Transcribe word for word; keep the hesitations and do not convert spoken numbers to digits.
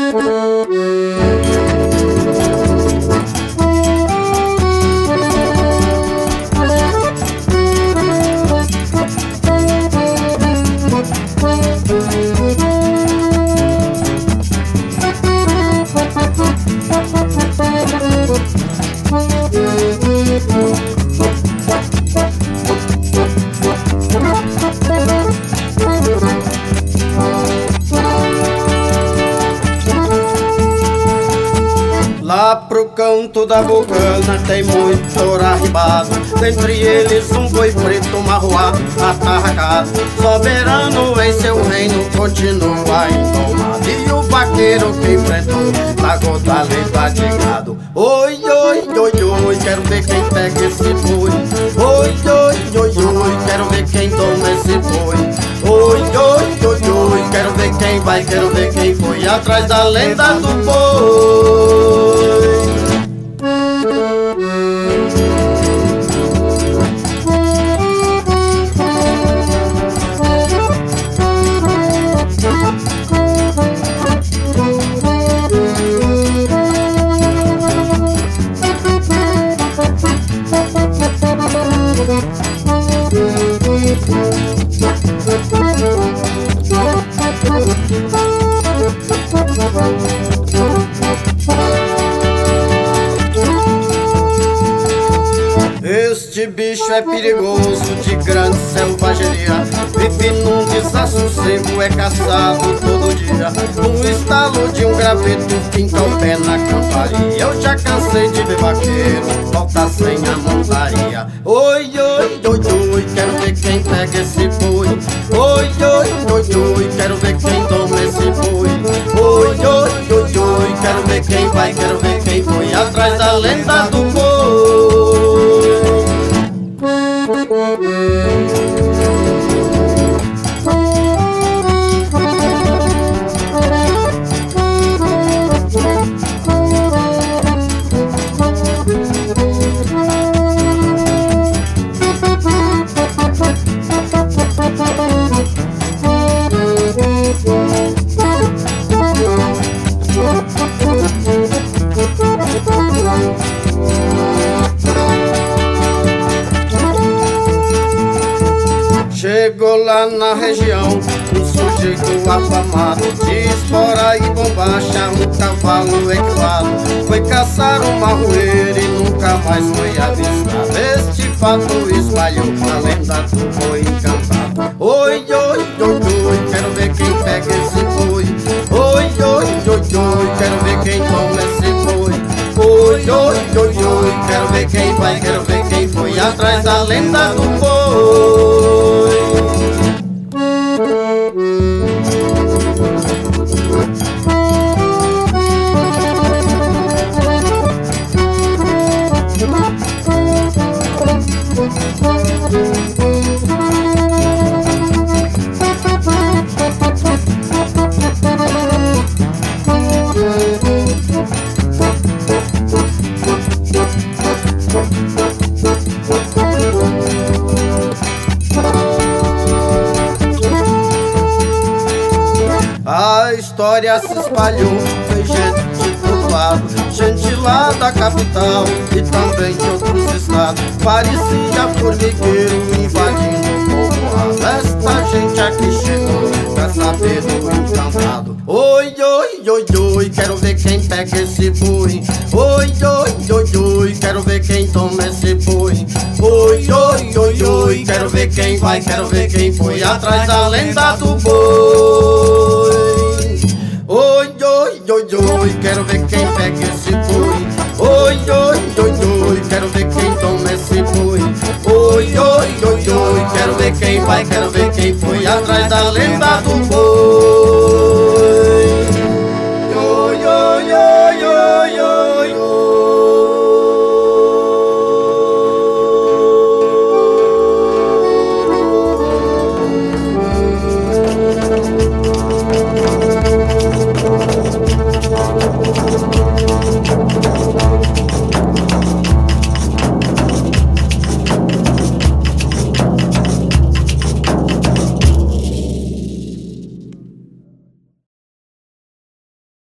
Lá pro canto da bocana tem muito touro arribado, dentre eles um boi preto marroado, atarracado. Soberano em seu reino continua indomado, e o vaqueiro que enfrentou largou da lida de gado. Oi, oi, oi, oi, quero ver quem pega esse boi. Oi, oi, oi, oi, quero ver quem toma esse boi. Oi, oi, oi, oi, quero ver quem vai, quero ver quem foi atrás da lenda do boi. Este bicho é perigoso, de grande selvageria, vive num desassossego, é caçado todo dia. No estalo de um graveto, finca o pé na camparia. Eu já cansei de ver vaqueiro volta sem a montaria. Oi, oi, oi, oi, quero ver quem pega esse boi. Oi, oi, oi, oi, quero ver quem toma esse boi. Oi, oi, oi, oi, quero ver quem vai, quero ver quem foi atrás da lenda do boi. Chegou lá na região um sujeito afamado, de espora e bombacha, um cavalo equipado. Foi caçar um marroeiro e nunca mais foi avistado. Este fato espalhou a lenda do boi encantado. Oi, oi, oi, oi, quero ver quem pega esse boi. Oi, oi, oi, oi, quero ver quem toma esse boi. Oi, oi, oi, oi, quero ver quem vai, quero ver quem foi atrás da lenda do boi. A história se espalhou, tem gente de todo lado, gente lá da capital e também de outros estados. Parecia formigueiro invadindo o povoado. Esta gente aqui chegou pra saber do encantado. Oi, oi, oi, oi, quero ver quem pega esse boi. Oi, oi, oi, oi, quero ver quem toma esse boi. Oi, oi, oi, oi, quero ver quem vai, quero ver quem foi atrás da lenda do boi. Oi, oi, oi, oi, quero ver quem pega esse boi. Oi, oi, oi, oi, quero ver quem toma esse boi. Oi, oi, oi, oi, quero ver quem vai, quero ver